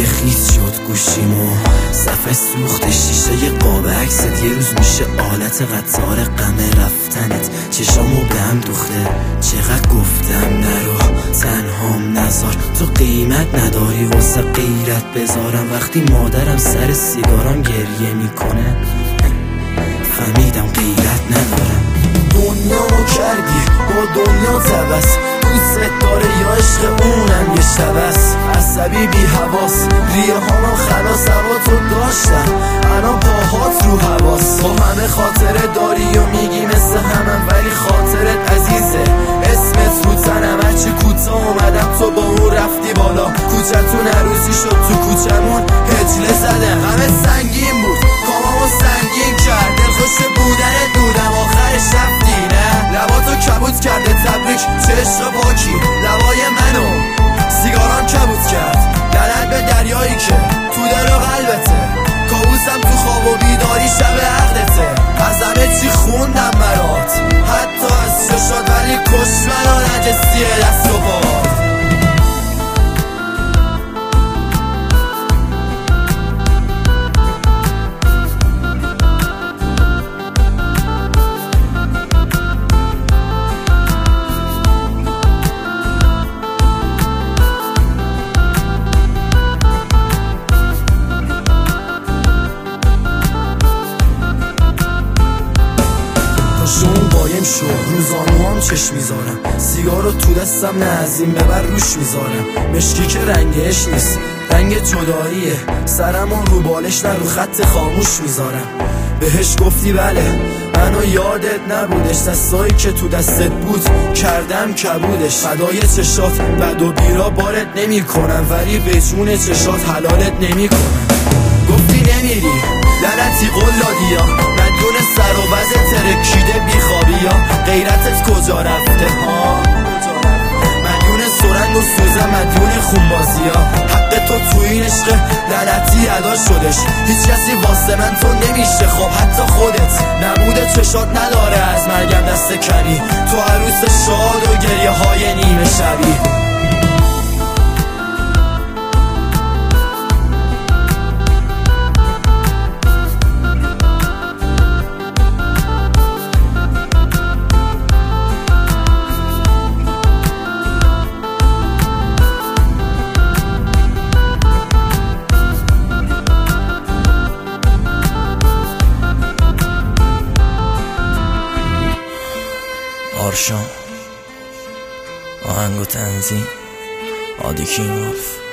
خیس شد گوشیمو، صفحه سوخت شیشه قاب عکست. یه روز میشه آلت قطار غم رفتنت. چشامو به هم دوخته، چقدر گفتم نرو تنهام نذار. تو قیمت نداری واسه غیرت بذارم. وقتی مادرم سر سیگارم گریه میکنه فهمیدم غیرت ندارم. دنیامو کردی با دنیا تبس، دوست داره یا عشق اونم یه شبس. عصبی بی حواس، ریه هامو خلاص هوا تو داشتم، الان باهات رو حواس. با همه خاطره داری و میگی مثل همم، ولی خاطرت عزیزه اسمت رو تنم. هرچی کوتا اومدم تو با اون رفتی بالا. کوچتون عروسی شد تو کوچمون هجله زدم. همه سنگین بود کامامو سنگین کرد، دلخوش بودنت بودم آخرش رفتی نه. لباتو کبود کرده تبریک چه عشق پاکی، لبای منو سیگارم کبود کرد. لعنت به دریایی که تو دل و قلبته، کابوسم تو خواب و بیداری شب عقدته. از همه چی خوندم برات حتی از چشات، ولی کش منو نجسیه دست و پات. شون قایم شو روزانو هم چشم میذارم، سیگارو تو دستم نه از این ببر روش میذارم. مشکی که رنگش نیست رنگ جداییه، سرمون رو بالش نه رو خط خاموش میذارم. بهش گفتی بله منو یادت نبودش، دستایی که تو دستت بود کردم کبودش. فدای چشات بد و بیرا بارت نمی کنم، ولی به جون چشات حلالت نمی کنم. گفتی نمیری لعنتی قلادیا، مدیون سر و وز ترکیده بیخوابی یا غیرتت کجا رفته ها. مدیون سرنگ و سوزه مدیون خونبازی ها. حق تو تو این عشق لعنتی ادا شدش، هیچ کسی واسه من تو نمیشه. خب حتی خودت نبوده چشات نداره از مرگم دست کمی. تو عروس شاد و گریه های نیمه شبی. آرشان آهنگ و تنظیم عادی کیموف.